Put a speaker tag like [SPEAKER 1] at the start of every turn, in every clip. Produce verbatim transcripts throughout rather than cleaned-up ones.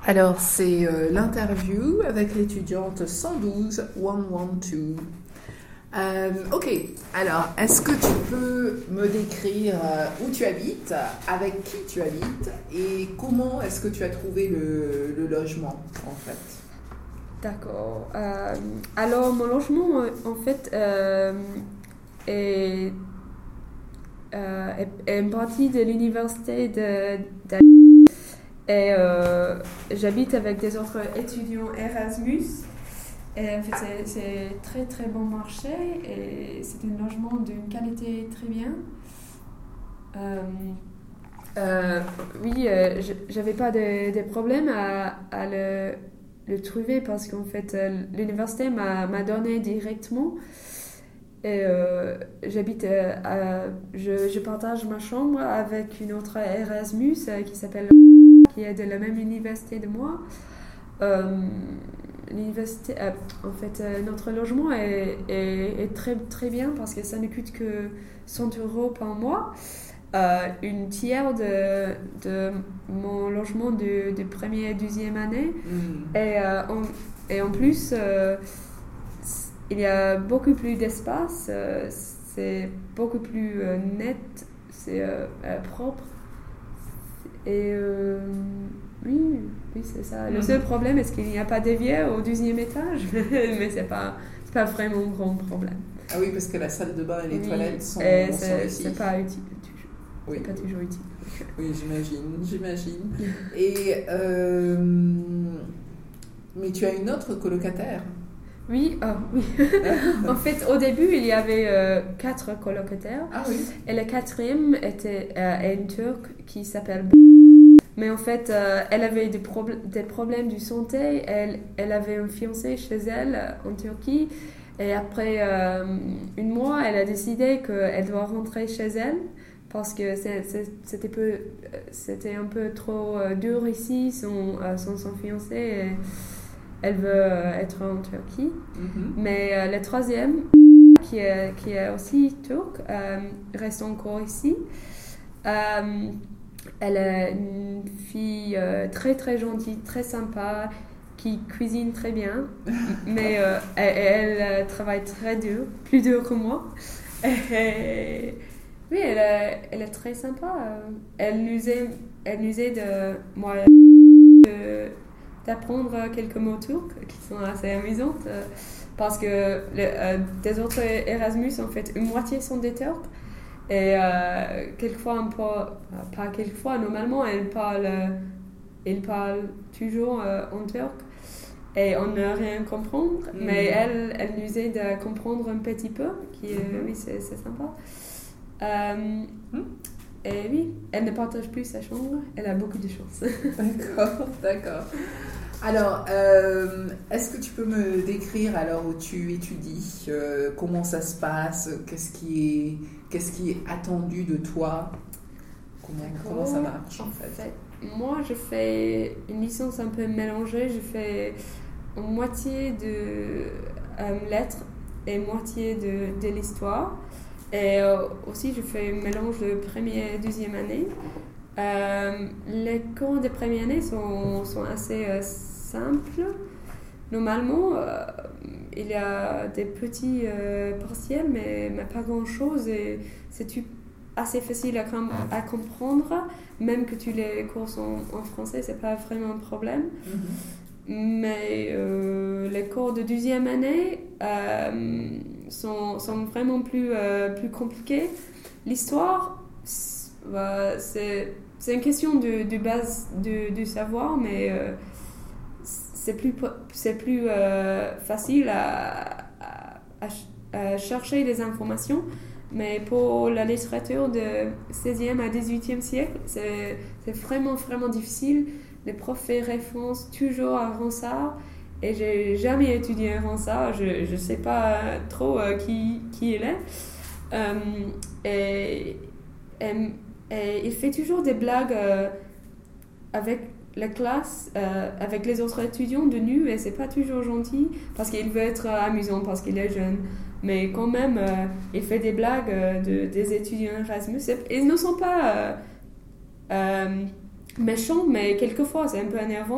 [SPEAKER 1] Alors, c'est euh, l'interview avec l'étudiante cent douze, cent douze. Euh, ok, alors, est-ce que tu peux me décrire euh, où tu habites, avec qui tu habites et comment est-ce que tu as trouvé le, le logement, en fait?
[SPEAKER 2] D'accord. Euh, alors, mon logement, en fait, euh, est, euh, est, est une partie de l'université de, de et euh, j'habite avec des autres étudiants Erasmus. Et en fait, c'est, c'est très très bon marché et c'est un logement d'une qualité très bien. Euh, euh, oui, euh, j'avais pas de, de problème à, à le, le trouver parce qu'en fait, l'université m'a, m'a donné directement. Et euh, j'habite, euh, à, je, je partage ma chambre avec une autre Erasmus euh, qui s'appelle qui est de la même université de moi. Euh, l'université, euh, en fait, euh, notre logement est, est, est très très bien parce que ça ne coûte que cent euros par mois. Euh, une tiers de, de mon logement de, de première et deuxième année.
[SPEAKER 1] Mm.
[SPEAKER 2] Et, euh, en, et en plus, euh, il y a beaucoup plus d'espace, euh, c'est beaucoup plus euh, net, c'est euh, euh, propre. Et euh, oui, oui, c'est ça. Le seul problème, est-ce qu'il n'y a pas d'évier au deuxième étage, mais c'est pas, c'est pas vraiment un grand problème.
[SPEAKER 1] Ah oui, parce que la salle de bain et les
[SPEAKER 2] oui,
[SPEAKER 1] toilettes sont,
[SPEAKER 2] et
[SPEAKER 1] sont
[SPEAKER 2] c'est,
[SPEAKER 1] ici.
[SPEAKER 2] C'est pas utile.
[SPEAKER 1] Oui.
[SPEAKER 2] C'est pas toujours utile.
[SPEAKER 1] Oui, j'imagine, j'imagine. Et euh, mais tu as une autre colocataire?
[SPEAKER 2] Oui, oh, oui. En fait, au début, il y avait euh, quatre colocataires.
[SPEAKER 1] Ah oui.
[SPEAKER 2] Et le quatrième était euh, une Turque qui s'appelle. Mais en fait, euh, elle avait des, probl- des problèmes de santé. Elle, elle avait un fiancé chez elle euh, en Turquie. Et après euh, une mois, elle a décidé qu'elle doit rentrer chez elle parce que c'est, c'est, c'était, peu, c'était un peu trop euh, dur ici, son, euh, son, son fiancé. Et elle veut euh, être en Turquie.
[SPEAKER 1] Mm-hmm.
[SPEAKER 2] Mais euh, le troisième, qui est, qui est aussi turc, euh, reste encore ici. Euh, Elle est une fille euh, très très gentille, très sympa, qui cuisine très bien, mais euh, elle, elle travaille très dur, plus dur que moi. Et, oui, elle est, elle est très sympa. Elle nous aide, elle nous aide euh, moi, de, d'apprendre quelques mots turcs qui sont assez amusants. Euh, parce que le, euh, des autres Erasmus, en fait, une moitié sont des Turcs. Et euh, quelquefois, un peu, pas quelquefois, normalement, elle parle, elle parle toujours euh, en turc et on ne rien comprendre, mm. mais elle, elle nous aide à comprendre un petit peu, qui, mm-hmm. oui, c'est, c'est sympa. Euh, mm. Et oui, elle ne partage plus sa chambre, elle a beaucoup de chance.
[SPEAKER 1] D'accord, d'accord. Alors, euh, est-ce que tu peux me décrire alors où tu étudies, euh, comment ça se passe, qu'est-ce qui est, qu'est-ce qui est attendu de toi, comment, comment ça marche en, en fait.
[SPEAKER 2] fait Moi, je fais une licence un peu mélangée, je fais moitié de euh, lettres et moitié de, de l'histoire. Et euh, aussi, je fais un mélange de première et deuxième année. Euh, les cours de première année sont, sont assez euh, simples. Normalement, euh, il y a des petits euh, partiels, mais, mais pas grand-chose. Et c'est assez facile à, com- à comprendre. Même que tu les cours en, en français, c'est pas vraiment un problème. Mm-hmm. Mais euh, les cours de deuxième année euh, sont, sont vraiment plus, euh, plus compliqués. L'histoire, bah, c'est... C'est une question de, de base de, de savoir, mais euh, c'est plus, c'est plus euh, facile à, à, à chercher des informations. Mais pour la littérature de seizième à dix-huitième siècle, c'est, c'est vraiment, vraiment difficile. Les profs font référence toujours à Ronsard. Et j'ai jamais étudié Ronsard. Je ne sais pas trop euh, qui, qui il est. Euh, et... et Et il fait toujours des blagues euh, avec la classe, euh, avec les autres étudiants de nu, et c'est pas toujours gentil parce qu'il veut être amusant parce qu'il est jeune. Mais quand même, euh, il fait des blagues euh, de, des étudiants Erasmus. Ils ne sont pas euh, euh, méchants, mais quelquefois c'est un peu énervant.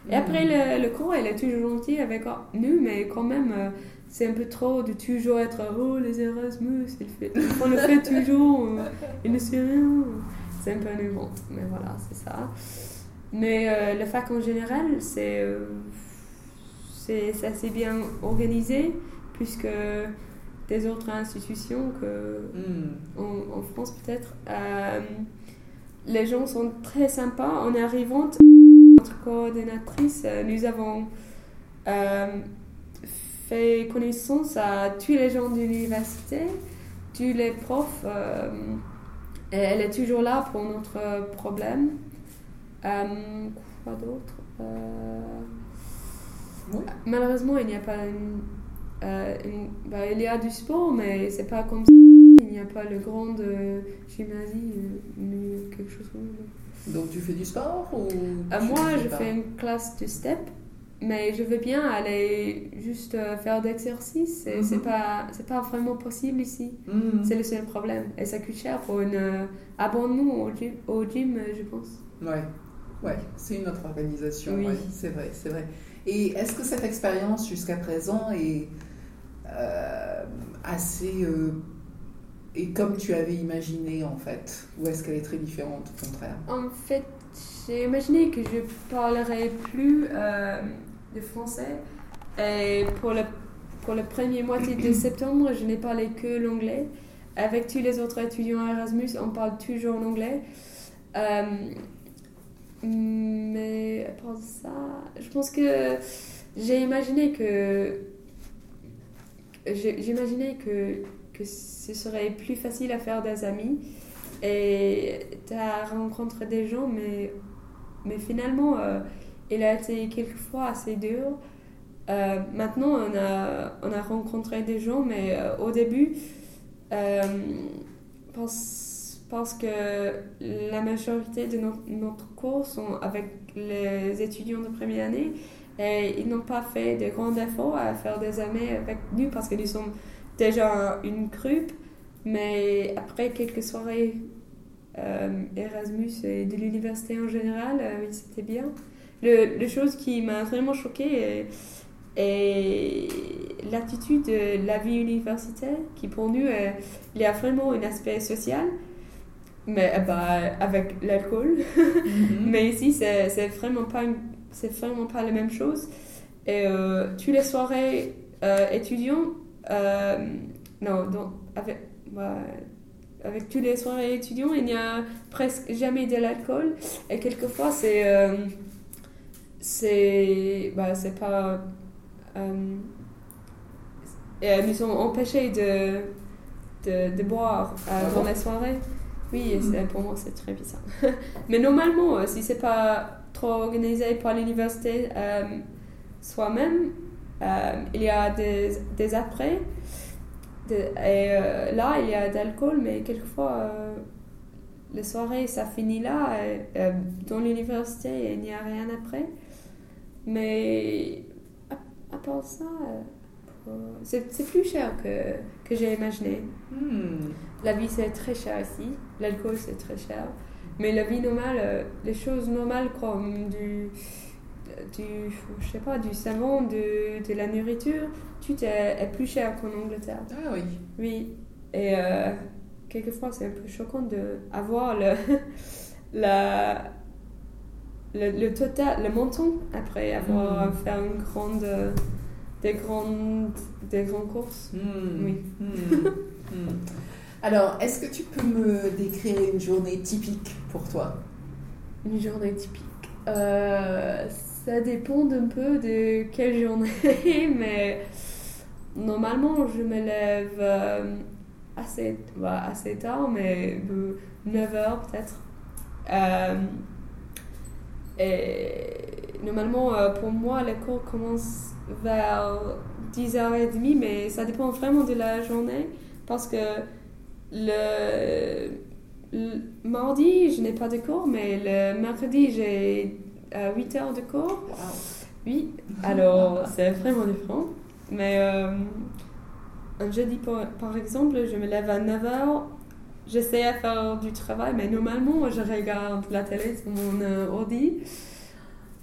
[SPEAKER 2] Et après, le, le cours, elle est toujours gentille avec nous, mais quand même, euh, c'est un peu trop de toujours être « Oh, les Erasmus, il fait, on le fait toujours, euh, il ne sait rien. » C'est un peu énervant, mais voilà, c'est ça. Mais euh, le fac en général, c'est, euh, c'est, c'est assez bien organisé, puisque des autres institutions que mm. en, en France peut-être, euh, les gens sont très sympas. En arrivant, notre coordinatrice, nous avons euh, fait connaissance à tous les gens de l'université, tous les profs. Euh, et elle est toujours là pour notre problème. Euh, quoi d'autre euh, oui. Malheureusement, il n'y a pas une, euh, une, bah, il y a du sport, mais c'est pas comme ça. Il n'y a pas le grand euh, gymnasie, euh, quelque chose comme ça.
[SPEAKER 1] Donc tu fais du sport ou
[SPEAKER 2] euh, Moi, je pas? fais une classe de step, mais je veux bien aller juste euh, faire d'exercice. Et mm-hmm. c'est pas, c'est pas vraiment possible ici. Mm-hmm. C'est le seul problème. Et ça coûte cher pour un euh, abonnement au gym, au gym, je pense.
[SPEAKER 1] Ouais. Ouais, c'est une autre organisation,
[SPEAKER 2] oui.
[SPEAKER 1] Ouais, c'est vrai, c'est vrai. Et est-ce que cette expérience jusqu'à présent est euh, assez euh, et comme tu avais imaginé en fait, ou est-ce qu'elle est très différente au contraire?
[SPEAKER 2] En fait, j'ai imaginé que je parlerais plus euh, de français. Et pour le pour le premier moitié de septembre, je n'ai parlé que l'anglais. Avec tous les autres étudiants Erasmus, on parle toujours l'anglais. Euh, Mais à part ça, je pense que j'ai imaginé que j'ai, j'imaginais que, que ce serait plus facile à faire des amis et à rencontrer des gens, mais, mais finalement, euh, il a été quelquefois assez dur. Euh, maintenant, on a, on a rencontré des gens, mais euh, au début, euh, pense parce que la majorité de notre, notre cours sont avec les étudiants de première année et ils n'ont pas fait de grands efforts à faire des amis avec nous parce que nous sommes déjà une groupe, mais après quelques soirées euh, Erasmus et de l'université en général, euh, oui, c'était bien. Le, le chose qui m'a vraiment choquée est, est l'attitude de la vie universitaire qui pour nous, euh, il y a vraiment un aspect social. Mais bah, avec l'alcool. Mm-hmm. Mais ici, c'est, c'est, vraiment pas une, c'est vraiment pas la même chose. Et euh, toutes les soirées euh, étudiants, euh, non, donc, avec, bah, avec toutes les soirées étudiants, il n'y a presque jamais de l'alcool. Et quelquefois, c'est, euh, c'est, bah, c'est pas. Euh, et nous sommes empêchés de, de, de boire euh, dans la soirée. Oui, c'est, pour moi, c'est très bizarre. Mais normalement, si c'est pas trop organisé par l'université euh, soi-même, euh, il y a des, des après. De, et euh, là, il y a de l'alcool, mais quelquefois, euh, les soirées, ça finit là. Et, euh, dans l'université, il n'y a rien après. Mais à, à part ça, euh, c'est, c'est plus cher que, que j'ai imaginé.
[SPEAKER 1] Hmm.
[SPEAKER 2] La vie, c'est très cher ici. L'alcool, c'est très cher. Mais la vie normale, euh, les choses normales comme du, du, je sais pas, du savon, de, de la nourriture, tout est, est plus cher qu'en Angleterre.
[SPEAKER 1] Ah oui.
[SPEAKER 2] Oui. Et euh, quelquefois, c'est un peu choquant d'avoir le, la, le, le total, le montant après avoir mmh. fait une grande, des, grandes, des grandes courses.
[SPEAKER 1] Mmh.
[SPEAKER 2] Oui.
[SPEAKER 1] Mmh. mmh. Alors, est-ce que tu peux me décrire une journée typique pour toi?
[SPEAKER 2] Une journée typique euh, ça dépend un peu de quelle journée, mais normalement, je me lève euh, assez, bah, assez tard, mais de neuf heures peut-être. Euh, et normalement, euh, pour moi, les cours commencent vers dix heures trente, mais ça dépend vraiment de la journée, parce que Le, le mardi, je n'ai pas de cours, mais le mercredi, j'ai euh, huit heures de cours.
[SPEAKER 1] Wow.
[SPEAKER 2] Oui, alors c'est vraiment différent. Mais euh, un jeudi, par, par exemple, je me lève à neuf heures. J'essaie de faire du travail, mais normalement, je regarde la télé sur mon euh, ordi.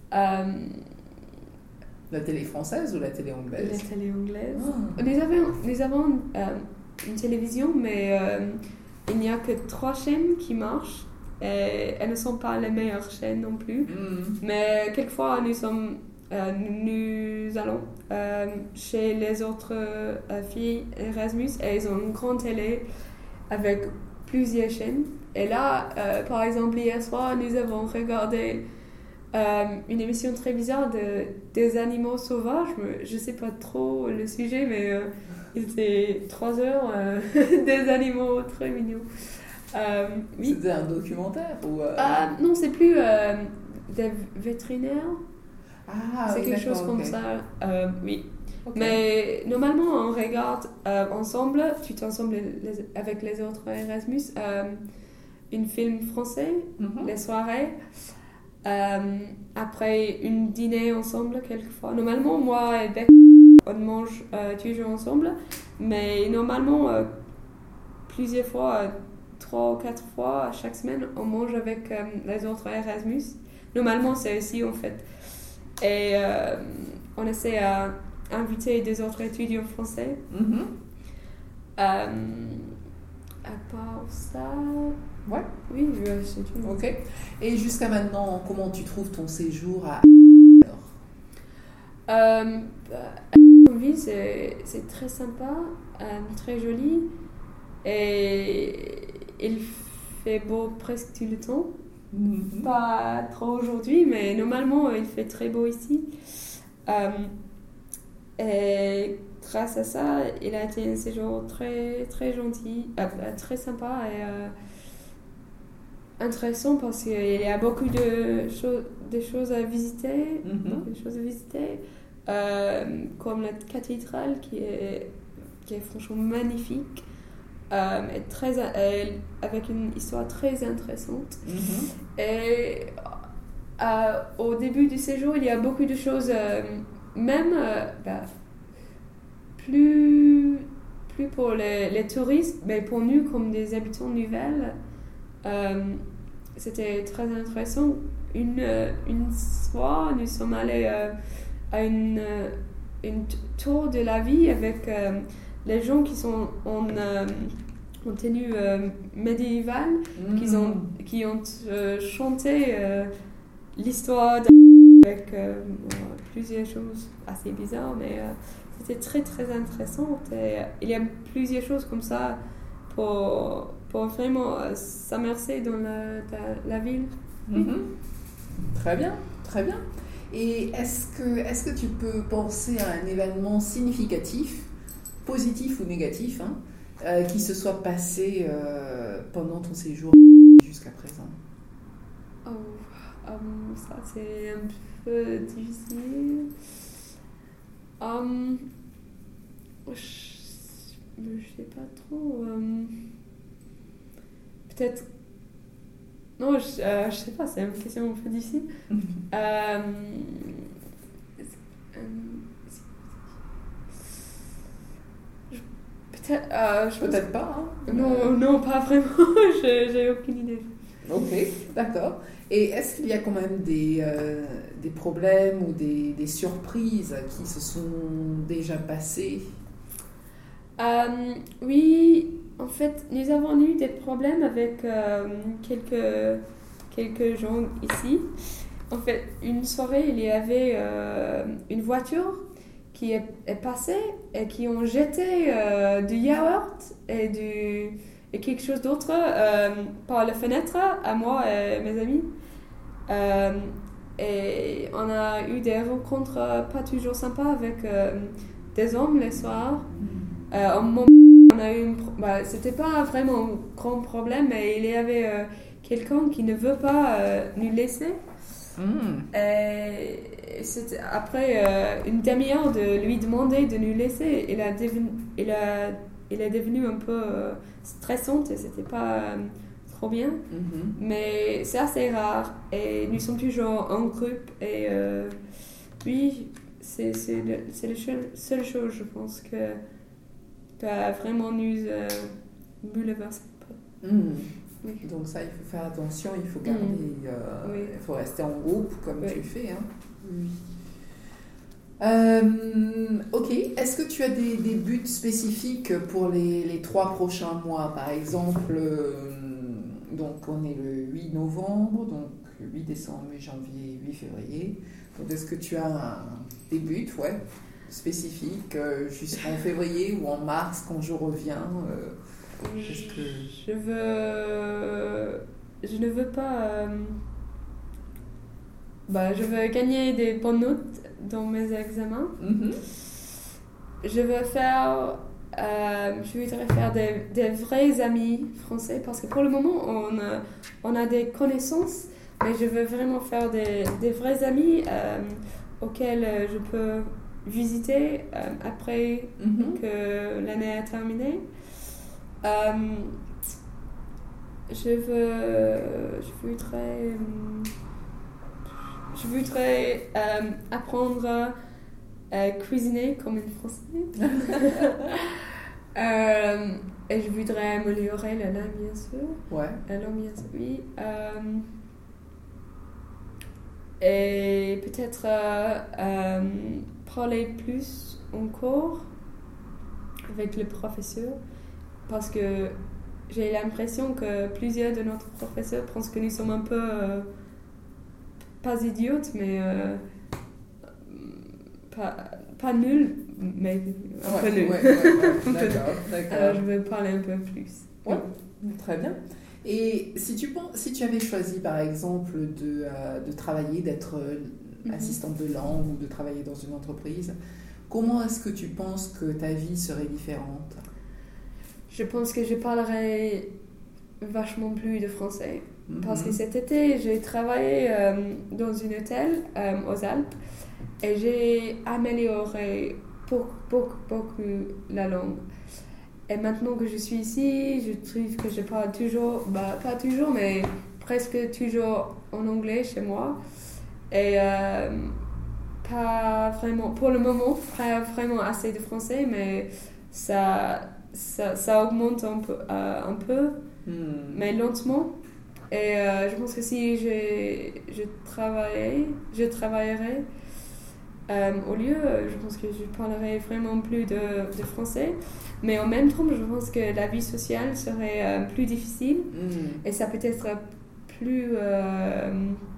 [SPEAKER 2] Euh,
[SPEAKER 1] La télé française ou la télé
[SPEAKER 2] la
[SPEAKER 1] anglaise?
[SPEAKER 2] télé anglaise.
[SPEAKER 1] Ah.
[SPEAKER 2] Nous avons, nous avons euh, une télévision, mais euh, il n'y a que trois chaînes qui marchent. Et elles ne sont pas les meilleures chaînes non plus.
[SPEAKER 1] Mm.
[SPEAKER 2] Mais quelquefois, nous, sommes, euh, nous allons euh, chez les autres euh, filles Erasmus et ils ont une grande télé avec plusieurs chaînes. Et là, euh, par exemple, hier soir, nous avons regardé euh, une émission très bizarre de, des animaux sauvages. Je ne sais pas trop le sujet, mais euh, il était trois heures euh, des animaux très mignons. Euh, oui.
[SPEAKER 1] C'était un documentaire ou euh...
[SPEAKER 2] Ah, non, c'est plus euh, des vétérinaires.
[SPEAKER 1] Ah,
[SPEAKER 2] c'est
[SPEAKER 1] oui,
[SPEAKER 2] quelque chose
[SPEAKER 1] d'accord,
[SPEAKER 2] comme
[SPEAKER 1] ok.
[SPEAKER 2] ça. Euh, oui.
[SPEAKER 1] Ok.
[SPEAKER 2] Mais normalement, on regarde euh, ensemble, tu t'ensemble les- avec les autres Erasmus, euh, un film français,
[SPEAKER 1] Mhm.
[SPEAKER 2] les soirées. Euh, après, une dîner ensemble, quelquefois. Normalement, moi et Beck, on mange euh, toujours ensemble. Mais normalement, euh, plusieurs fois, euh, trois ou quatre fois chaque semaine, on mange avec euh, les autres Erasmus. Normalement, c'est aussi en fait. Et euh, on essaie à inviter des autres étudiants français.
[SPEAKER 1] Mhm.
[SPEAKER 2] Euh, à part ça,
[SPEAKER 1] Ouais.
[SPEAKER 2] oui, je- c'est tout.
[SPEAKER 1] Ok. Et jusqu'à maintenant, comment tu trouves ton séjour à alors?
[SPEAKER 2] Euh, oui, c'est, c'est très sympa, euh, très joli. Et il fait beau presque tout le temps.
[SPEAKER 1] Mhm.
[SPEAKER 2] Pas trop aujourd'hui, mais normalement, il fait très beau ici. Euh, et grâce à ça, il a été un séjour très, très gentil, euh, très sympa et euh, intéressant parce qu'il y a beaucoup de, cho- de choses à visiter,
[SPEAKER 1] Mhm.
[SPEAKER 2] beaucoup de choses à visiter, euh, comme la cathédrale qui est, qui est franchement magnifique. Euh, et très, euh, avec une histoire très intéressante.
[SPEAKER 1] Mhm.
[SPEAKER 2] Et euh, au début du séjour, il y a beaucoup de choses, euh, même euh, bah, plus, plus pour les, les touristes, mais pour nous comme des habitants nouvelles. Euh, c'était très intéressant. Une, euh, une soir, nous sommes allés euh, à une, euh, une t- tour de la vie avec euh, les gens qui sont en, euh, en tenue euh, médiévale, qui ont, qui ont euh, chanté euh, l'histoire de... avec euh, bon, plusieurs choses assez bizarres, mais euh, c'était très très intéressant. Et il y a plusieurs choses comme ça pour, pour vraiment euh, s'immerser dans la, la, la ville.
[SPEAKER 1] Mhm. Très bien, très bien. Et est-ce que, est-ce que tu peux penser à un événement significatif, positif ou négatif, hein, euh, qui se soit passé euh, pendant ton séjour jusqu'à présent?
[SPEAKER 2] Oh, um, ça c'est un peu difficile. Um, je, je sais pas trop. Um, peut-être. Non, je, euh, je sais pas, c'est une question un peu difficile.
[SPEAKER 1] Mhm.
[SPEAKER 2] Euh, euh, je- peut-être. euh, je pense-
[SPEAKER 1] Peut-être pas, hein?
[SPEAKER 2] Non, non, pas vraiment. Je- J'ai aucune idée.
[SPEAKER 1] Ok, d'accord. Et est-ce qu'il y a quand même des, euh, des problèmes ou des, des surprises qui se sont déjà passées?
[SPEAKER 2] Euh, oui, en fait, nous avons eu des problèmes avec euh, quelques, quelques gens ici. En fait, une soirée, il y avait euh, une voiture qui est, est passée et qui ont jeté euh, du yaourt et, du, et quelque chose d'autre euh, par la fenêtre à moi et mes amis. Euh, et on a eu des rencontres euh, pas toujours sympas avec euh, des hommes les soirs. Euh, au moment où on a eu une pro- bah, c'était pas vraiment un grand problème, mais il y avait euh, quelqu'un qui ne veut pas euh, nous laisser.
[SPEAKER 1] Mm.
[SPEAKER 2] Et c'était après euh, une demi-heure de lui demander de nous laisser, il a devenu, il a, il est devenu un peu euh, stressante et c'était pas euh, trop bien.
[SPEAKER 1] Mhm.
[SPEAKER 2] Mais c'est assez rare et nous sommes toujours en groupe et euh, oui, c'est, c'est, le, c'est la seule, seule chose, je pense, que qui a vraiment nous euh, bouleversé un peu.
[SPEAKER 1] Mm.
[SPEAKER 2] Oui.
[SPEAKER 1] Donc ça, il faut faire attention, il faut garder, mmh. euh,
[SPEAKER 2] oui.
[SPEAKER 1] il faut rester en groupe comme
[SPEAKER 2] oui.
[SPEAKER 1] tu fais. Hein. Oui. Euh, ok, est-ce que tu as des, des buts spécifiques pour les, les trois prochains mois? Par exemple, euh, donc on est le huit novembre, donc huit décembre, huit janvier, huit février. Donc est-ce que tu as un, des buts ouais, spécifiques euh, jusqu'en février ou en mars quand je reviens euh, que...
[SPEAKER 2] Je veux... Je ne veux pas... Euh... Bah, je veux gagner des bonnes notes dans mes examens. Mm-hmm. Je veux faire... Euh, je voudrais faire des, des vrais amis français parce que pour le moment, on a, on a des connaissances, mais je veux vraiment faire des, des vrais amis euh, auxquels je peux visiter euh, après mm-hmm. que l'année est terminée. Euh, je veux... Je voudrais... Je voudrais euh, apprendre à cuisiner comme une Française. euh, et je voudrais améliorer la langue, bien sûr.
[SPEAKER 1] Ouais.
[SPEAKER 2] La langue, bien sûr, oui. Euh, et peut-être euh, euh, parler plus encore avec le professeur. Parce que j'ai l'impression que plusieurs de nos professeurs pensent que nous sommes un peu... Euh, pas idiote, mais euh, pas, pas nul, mais un
[SPEAKER 1] ouais,
[SPEAKER 2] peu nul.
[SPEAKER 1] Ouais, ouais, ouais. D'accord, d'accord.
[SPEAKER 2] Alors, je vais parler un peu plus.
[SPEAKER 1] Ouais, très bien. Et si tu, penses, si tu avais choisi, par exemple, de, euh, de travailler, d'être mm-hmm. assistante de langue ou de travailler dans une entreprise, comment est-ce que tu penses que ta vie serait différente?
[SPEAKER 2] Je pense que je parlerais vachement plus de français. Parce que cet été, j'ai travaillé euh, dans un hôtel euh, aux Alpes et j'ai amélioré beaucoup, beaucoup, beaucoup la langue. Et maintenant que je suis ici, je trouve que je parle toujours, bah, pas toujours, mais presque toujours en anglais chez moi. Et euh, pas vraiment, pour le moment, pas vraiment assez de français, mais ça, ça, ça augmente un peu, euh, un peu mm. mais lentement. Et euh, je pense que si je, je, travaillais, je travaillerais euh, au lieu, je pense que je parlerais vraiment plus de, de français. Mais en même temps, je pense que la vie sociale serait euh, plus difficile mm. et ça peut être plus... Euh,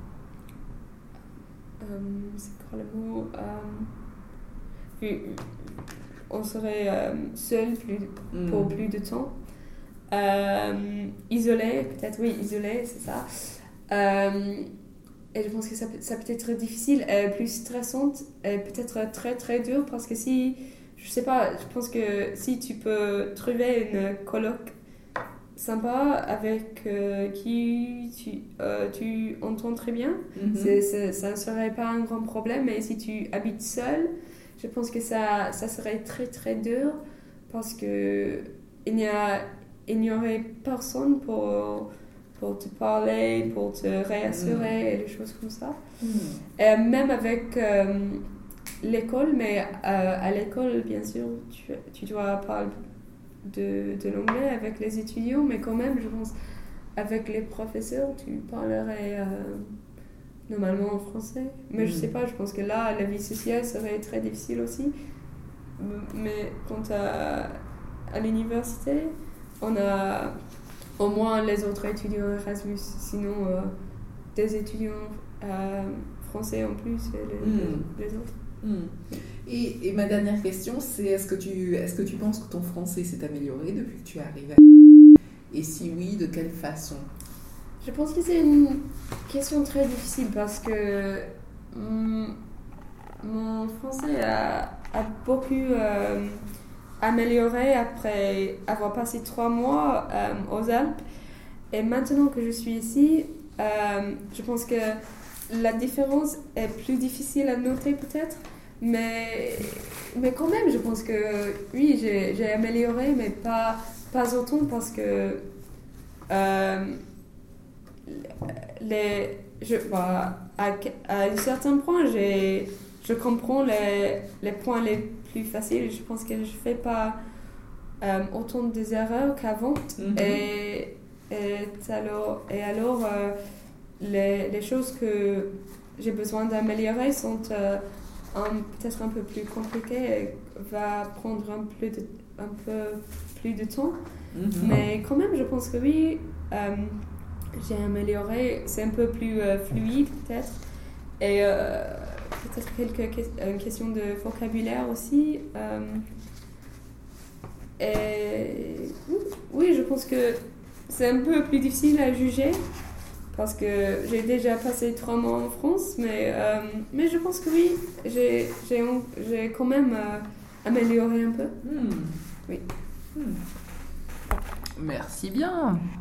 [SPEAKER 2] euh, c'est quoi le mot euh, On serait euh, seul plus, mm. pour plus de temps. Euh, isolé, peut-être, oui, isolé, c'est ça. Euh, et je pense que ça peut, ça peut être difficile, euh, plus stressante, et peut-être très très dur parce que si, je sais pas, je pense que si tu peux trouver une coloc sympa avec euh, qui tu, euh, tu entends très bien, mm-hmm. c'est, c'est, ça ne serait pas un grand problème, mais si tu habites seul, je pense que ça, ça serait très très dur parce que il n'y a il n'y aurait personne pour, pour te parler, pour te réassurer mmh. et des choses comme ça. Mmh. Et même avec euh, l'école, mais euh, à l'école, bien sûr, tu, tu dois parler de, de l'anglais avec les étudiants, mais quand même, je pense, avec les professeurs, tu parlerais euh, normalement en français. Mais mmh. je sais pas, je pense que là, la vie sociale serait très difficile aussi. Mais quant à, à l'université, on a au moins les autres étudiants Erasmus, sinon euh, des étudiants euh, français en plus et les, mmh. les, les autres.
[SPEAKER 1] Mmh. Et, et ma dernière question, c'est est-ce que, tu, est-ce que tu penses que ton français s'est amélioré depuis que tu es arrivé à... Et si oui, de quelle façon?
[SPEAKER 2] Je pense que c'est une question très difficile parce que hum, mon français a, a beaucoup... Euh, amélioré après avoir passé trois mois euh, aux Alpes. Et maintenant que je suis ici, euh, je pense que la différence est plus difficile à noter peut-être, mais, mais quand même, je pense que oui, j'ai, j'ai amélioré, mais pas, pas autant parce que euh, les, je, bah, à, à un certain point, j'ai, je comprends les, les points les plus facile. Je pense que je ne fais pas euh, autant des erreurs qu'avant. Mm-hmm. Et Et alors, et alors euh, les, les choses que j'ai besoin d'améliorer sont euh, un- peut-être un peu plus compliquées et va prendre un, plus de, un peu plus de temps.
[SPEAKER 1] Mhm.
[SPEAKER 2] Mais quand même, je pense que oui, euh, j'ai amélioré. C'est un peu plus euh, fluide peut-être. Et euh, peut-être quelques que- une question de vocabulaire aussi. Euh, et oui, je pense que c'est un peu plus difficile à juger parce que j'ai déjà passé trois mois en France, mais, euh, mais je pense que oui, j'ai, j'ai, j'ai quand même euh, amélioré un peu.
[SPEAKER 1] Hmm.
[SPEAKER 2] Oui.
[SPEAKER 1] Hmm. Merci bien.